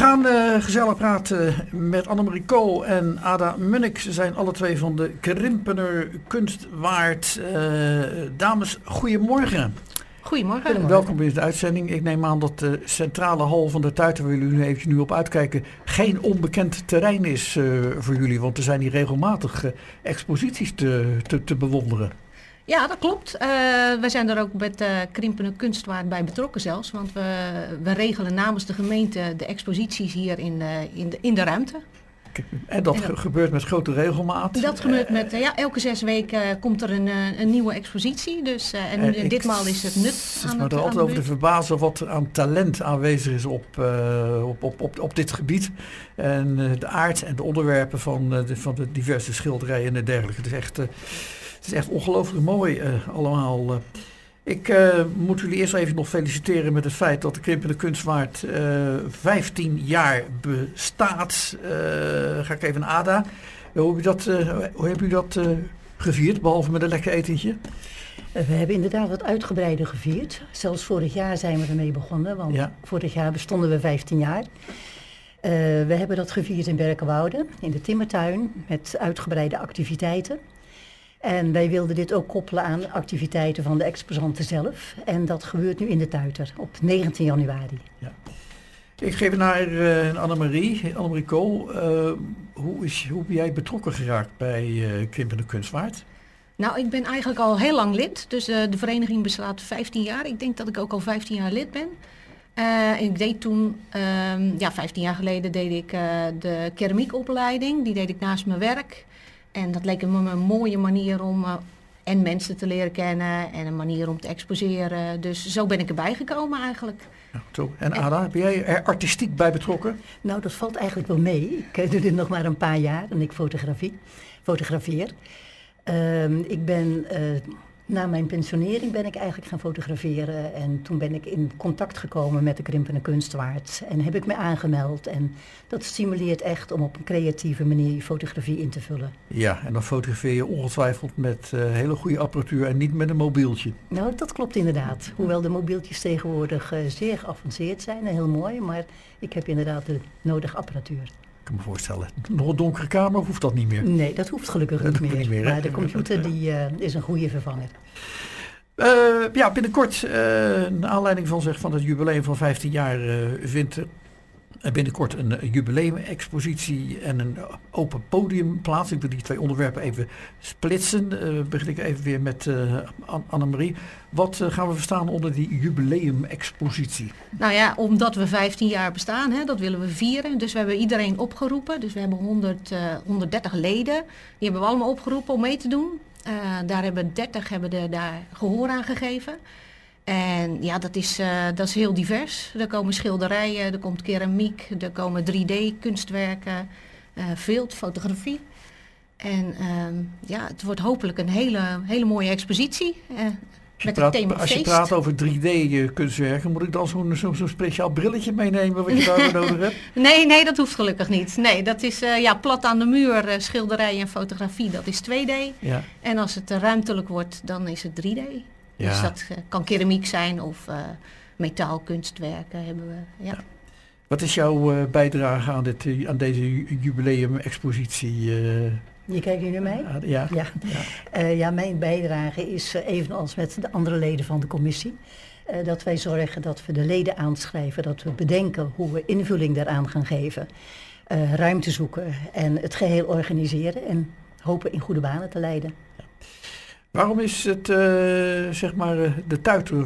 gaan gezellig praten met Annemarie Kool en Ada Munnik. Ze zijn alle twee van de Krimpener Kunstwaard. Dames, goedemorgen. Goedemorgen. Welkom in de uitzending. Ik neem aan dat de centrale hal van de Tuiter, waar jullie nu even op uitkijken, geen onbekend terrein is voor jullie. Want er zijn hier regelmatig exposities te bewonderen. Ja, dat klopt. Wij zijn er ook met Krimpener Kunstwaard bij betrokken zelfs. Want we regelen namens de gemeente de exposities hier in de ruimte. En dat gebeurt met grote regelmaat? Dat gebeurt met, elke 6 weken komt er een nieuwe expositie. Dus, ditmaal is het nut aan het er altijd over te verbazen wat er aan talent aanwezig is op dit gebied. En de aard en de onderwerpen van de diverse schilderijen en dergelijke. Het is echt ongelooflijk mooi allemaal. Ik moet jullie eerst even nog feliciteren met het feit dat de Krimpener Kunstwaard 15 jaar bestaat. Ga ik even naar Ada. Hoe heb u dat gevierd, behalve met een lekker etentje? We hebben inderdaad wat uitgebreider gevierd. Zelfs vorig jaar zijn we ermee begonnen, want vorig jaar bestonden we 15 jaar. We hebben dat gevierd in Berkenwoude, in de Timmertuin, met uitgebreide activiteiten. En wij wilden dit ook koppelen aan activiteiten van de exposanten zelf. En dat gebeurt nu in de Tuiter op 19 januari. Ja. Ik geef naar Annemarie Kool. Hoe ben jij betrokken geraakt bij Krimpener Kunstwaard? Nou, ik ben eigenlijk al heel lang lid. Dus de vereniging bestaat 15 jaar. Ik denk dat ik ook al 15 jaar lid ben. Ik deed toen, 15 jaar geleden deed ik de keramiekopleiding. Die deed ik naast mijn werk. En dat leek me een mooie manier om en mensen te leren kennen en een manier om te exposeren. Dus zo ben ik erbij gekomen eigenlijk. Ja, zo. En Ada, ben jij er artistiek bij betrokken? Nou, dat valt eigenlijk wel mee. Ik doe dit nog maar een paar jaar en ik fotografeer. Ik ben... Na mijn pensionering ben ik eigenlijk gaan fotograferen en toen ben ik in contact gekomen met de Krimpener Kunstwaard en heb ik me aangemeld. En dat stimuleert echt om op een creatieve manier je fotografie in te vullen. Ja, en dan fotografeer je ongetwijfeld met hele goede apparatuur en niet met een mobieltje. Nou, dat klopt inderdaad. Hoewel de mobieltjes tegenwoordig zeer geavanceerd zijn en heel mooi, maar ik heb inderdaad de nodige apparatuur. Ik kan me voorstellen. Nog een donkere kamer hoeft dat niet meer? Nee, dat hoeft gelukkig niet meer. Maar de computer is een goede vervanger. Binnenkort, naar aanleiding van het jubileum van 15 jaar, vindt binnenkort een jubileumexpositie en een open podium plaats. Ik wil die twee onderwerpen even splitsen. Begin ik even weer met Annemarie. Wat gaan we verstaan onder die jubileumexpositie? Nou ja, omdat we 15 jaar bestaan, dat willen we vieren. Dus we hebben iedereen opgeroepen. Dus we hebben 130 leden. Die hebben we allemaal opgeroepen om mee te doen. Daar hebben 30 daar gehoor aan gegeven. En ja, dat is heel divers. Er komen schilderijen, er komt keramiek, er komen 3D-kunstwerken, fotografie. En het wordt hopelijk een hele mooie expositie. Met het thema feest. Als je praat over 3D-kunstwerken, moet ik dan zo'n speciaal brilletje meenemen wat je daarvoor nodig hebt? Nee, dat hoeft gelukkig niet. Nee, dat is plat aan de muur, schilderij en fotografie, dat is 2D. Ja. En als het ruimtelijk wordt, dan is het 3D. Ja. Dus dat kan keramiek zijn of metaalkunstwerken hebben we. Ja. Ja. Wat is jouw bijdrage aan deze jubileum-expositie? Je kijkt nu naar mij? Ja. Mijn bijdrage is evenals met de andere leden van de commissie. Dat wij zorgen dat we de leden aanschrijven, dat we bedenken hoe we invulling daaraan gaan geven. Ruimte zoeken en het geheel organiseren en hopen in goede banen te leiden. Ja. Waarom is het, de Tuiter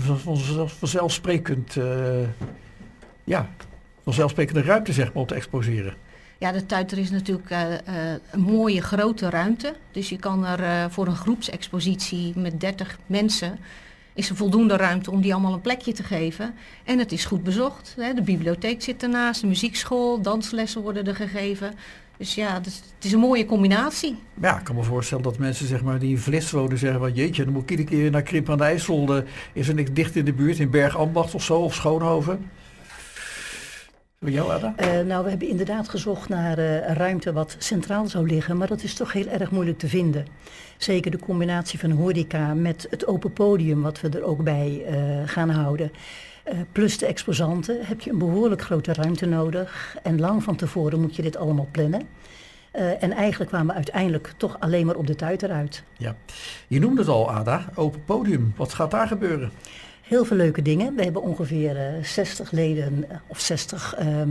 vanzelfsprekende ruimte om te exposeren? Ja, de Tuiter is natuurlijk een mooie grote ruimte. Dus je kan er voor een groepsexpositie met 30 mensen, is er voldoende ruimte om die allemaal een plekje te geven. En het is goed bezocht. Hè? De bibliotheek zit ernaast, de muziekschool, danslessen worden er gegeven. Dus ja, het is een mooie combinatie. Ja, ik kan me voorstellen dat mensen die in Vlist wonen zeggen van jeetje, dan moet ik iedere keer naar Krimpen aan de IJssel. Is er niks dicht in de buurt, in Bergambacht of zo, of Schoonhoven? Voor jou, Ada? Nou, we hebben inderdaad gezocht naar een ruimte wat centraal zou liggen, maar dat is toch heel erg moeilijk te vinden. Zeker de combinatie van horeca met het open podium, wat we er ook bij gaan houden. Plus de exposanten, heb je een behoorlijk grote ruimte nodig. En lang van tevoren moet je dit allemaal plannen. En eigenlijk kwamen we uiteindelijk toch alleen maar op de tijd eruit. Ja, je noemde het al, Ada, open podium. Wat gaat daar gebeuren? Heel veel leuke dingen. We hebben ongeveer 60 leden of 60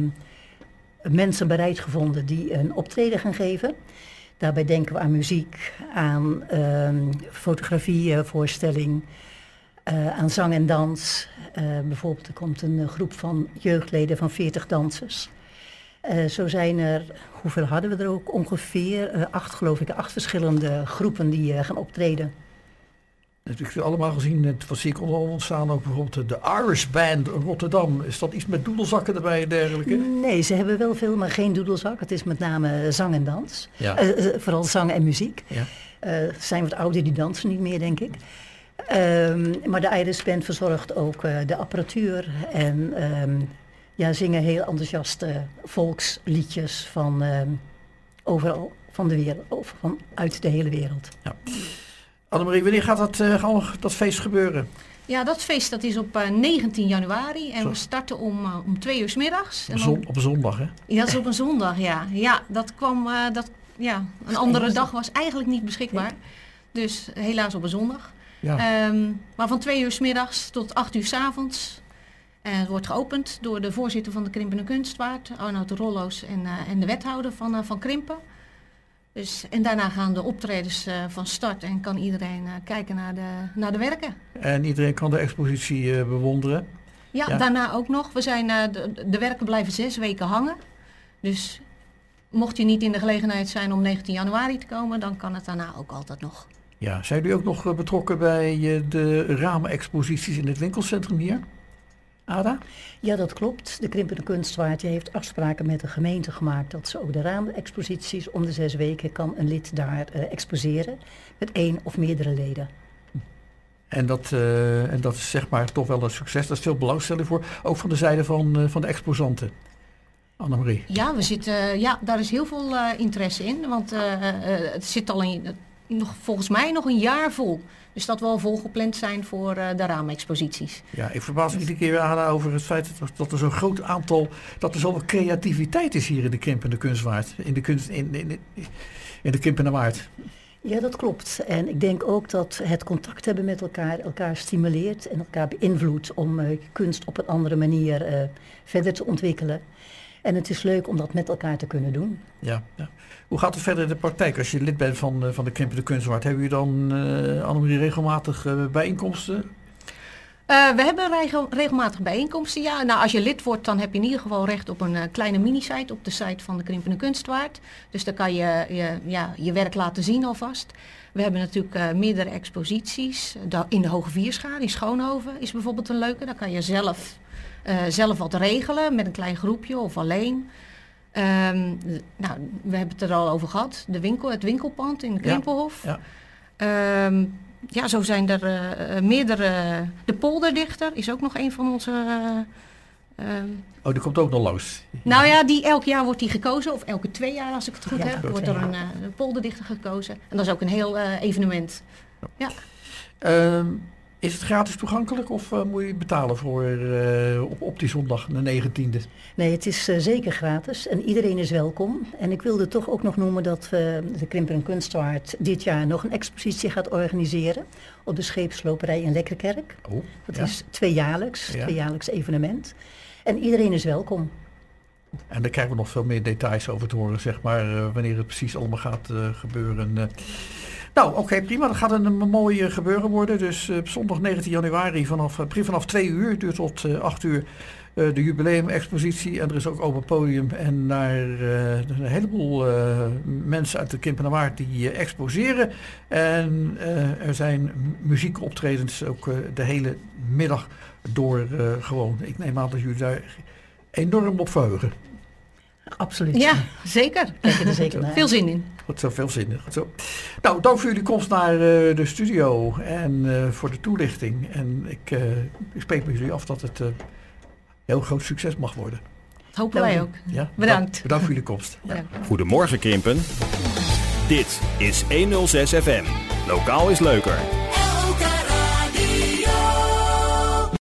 mensen bereid gevonden die een optreden gaan geven. Daarbij denken we aan muziek, aan fotografievoorstelling, aan zang en dans. Bijvoorbeeld er komt een groep van jeugdleden van 40 dansers. Zo zijn er, hoeveel hadden we er ook? Ongeveer 8 verschillende groepen die gaan optreden. Natuurlijk allemaal gezien, wat zie ik al ontstaan, ook bijvoorbeeld de Irish Band Rotterdam. Is dat iets met doedelzakken erbij en dergelijke? Nee, ze hebben wel veel, maar geen doedelzak. Het is met name zang en dans. Ja. Vooral zang en muziek. Ja. Zijn wat ouder, die dansen niet meer, denk ik. Maar de Irish Band verzorgt ook de apparatuur en zingen heel enthousiaste volksliedjes van overal van de wereld, uit de hele wereld. Ja. Annemarie, wanneer gaat dat feest gebeuren? Ja, dat feest dat is op 19 januari en we starten om 2 uur 's middags. Op een zondag, hè? Ja, dat is op een zondag, ja. Ja, dat kwam, een andere dag was eigenlijk niet beschikbaar. Dus helaas op een zondag. Ja. Maar van 2 uur 's middags tot 8 uur 's avonds. Het wordt geopend door de voorzitter van de Krimpen en Kunstvaart, Arnoud de Rollo's en de wethouder van Krimpen. Dus, en daarna gaan de optredens van start en kan iedereen kijken naar de werken. En iedereen kan de expositie bewonderen? Ja, daarna ook nog. De werken blijven 6 weken hangen. Dus mocht je niet in de gelegenheid zijn om 19 januari te komen, dan kan het daarna ook altijd nog. Ja, zijn jullie ook nog betrokken bij de ramenexposities in het winkelcentrum hier? Ada? Ja, dat klopt. De Krimpen en Kunstvaart heeft afspraken met de gemeente gemaakt dat ze ook de ramenexposities om de 6 weken kan een lid daar exposeren met 1 of meerdere leden. En dat is zeg maar toch wel een succes. Daar is veel belangstelling voor, ook van de zijde van de exposanten. Annemarie? Ja, daar is heel veel interesse in, want het zit al volgens mij nog een jaar vol. Dus dat we al volgepland zijn voor de ramenexposities. Ja, ik verbaas me iedere keer aan over het feit dat er zo'n groot aantal, dat er zoveel creativiteit is hier in de Krimpen en de Kunstvaart. In de Krimpen en Waard. Ja, dat klopt. En ik denk ook dat het contact hebben met elkaar stimuleert en elkaar beïnvloedt om kunst op een andere manier verder te ontwikkelen. En het is leuk om dat met elkaar te kunnen doen. Ja. Hoe gaat het verder in de praktijk? Als je lid bent van de Krimpen en de Kunstvaart, hebben jullie dan, Annemarie, regelmatig bijeenkomsten? We hebben regelmatig bijeenkomsten, ja. Nou, als je lid wordt, dan heb je in ieder geval recht op een kleine mini-site op de site van de Krimpen en Kunstvaart. Dus daar kan je werk laten zien alvast. We hebben natuurlijk meerdere exposities. In de Hoge Vierschaar, in Schoonhoven, is bijvoorbeeld een leuke. Daar kan je zelf wat regelen met een klein groepje of alleen. We hebben het er al over gehad. Het winkelpand in de Krimpelhof. Ja. Zo zijn er meerdere. De Polderdichter is ook nog een van onze. Die komt ook nog langs. Nou ja, elk jaar wordt die gekozen, of elke 2 jaar als ik het goed heb, wordt er een Polderdichter gekozen. En dat is ook een heel evenement. Ja. Is het gratis toegankelijk of moet je betalen voor op die zondag, de 19e? Nee, het is zeker gratis en iedereen is welkom. En ik wilde toch ook nog noemen dat de Krimpen en Kunstvaart dit jaar nog een expositie gaat organiseren op de scheepsloperij in Lekkerkerk. Dat is tweejaarlijks evenement. En iedereen is welkom. En daar krijgen we nog veel meer details over te horen, zeg maar, wanneer het precies allemaal gaat gebeuren. Nou, oké, prima. Dat gaat een mooi gebeuren worden. Dus zondag 19 januari vanaf 2 uur, duurt tot 8 uur, de jubileumexpositie. En er is ook open podium en naar een heleboel mensen uit de Krimpen en Waard die exposeren. En er zijn muziekoptredens ook de hele middag door gewoon. Ik neem aan dat jullie daar enorm op verheugen. Absoluut. Ja, zeker. Kijk er zeker naar. Veel zin in. Goed zo, veel zin in. Goed zo. Nou, dank voor jullie komst naar de studio en voor de toelichting. En ik spreek met jullie af dat het heel groot succes mag worden. Hopen wij ook. Ja, Bedankt. Bedankt voor jullie komst. Ja. Goedemorgen Krimpen. Dit is 106 FM. Lokaal is leuker.